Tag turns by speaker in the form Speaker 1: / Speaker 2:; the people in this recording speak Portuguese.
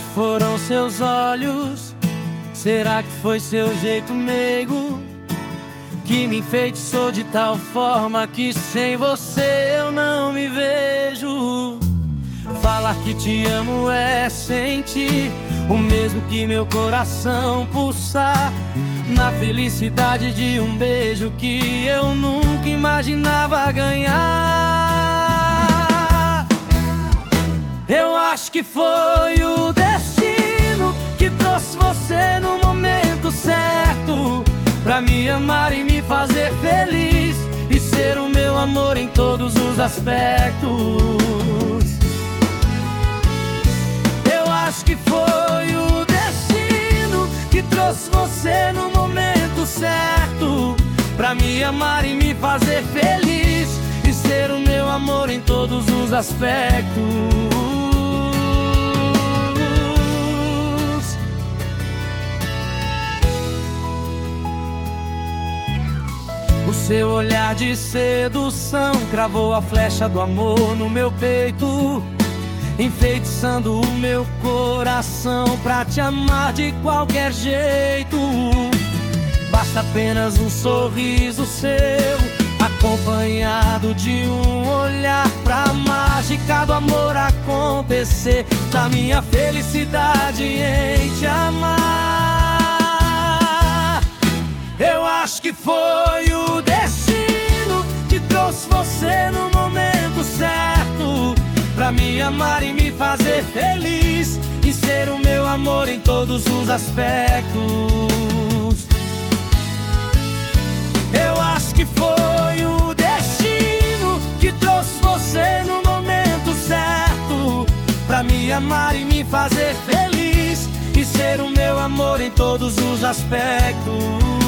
Speaker 1: foram seus olhos? Será que foi seu jeito meigo que me enfeitiçou de tal forma que sem você eu não me vejo? Falar que te amo é sentir o mesmo que meu coração pulsar na felicidade de um beijo que eu nunca imaginava ganhar. Eu acho que foi o destino que trouxe você no momento certo pra me amar e me fazer feliz e ser o meu amor em todos os aspectos. Eu acho que foi o destino que trouxe você no momento certo pra me amar e me fazer feliz e ser o meu amor em todos os aspectos. O seu olhar de sedução cravou a flecha do amor no meu peito, enfeitiçando o meu coração pra te amar de qualquer jeito. Basta apenas um sorriso seu, acompanhado de um olhar, pra mágica do amor acontecer, da minha felicidade em te amar. Eu acho que foi o destino que trouxe você no momento certo pra me amar e me fazer feliz e ser o meu amor em todos os aspectos. Eu acho que foi o destino que trouxe você no momento certo pra me amar e me fazer feliz e ser o meu amor em todos os aspectos.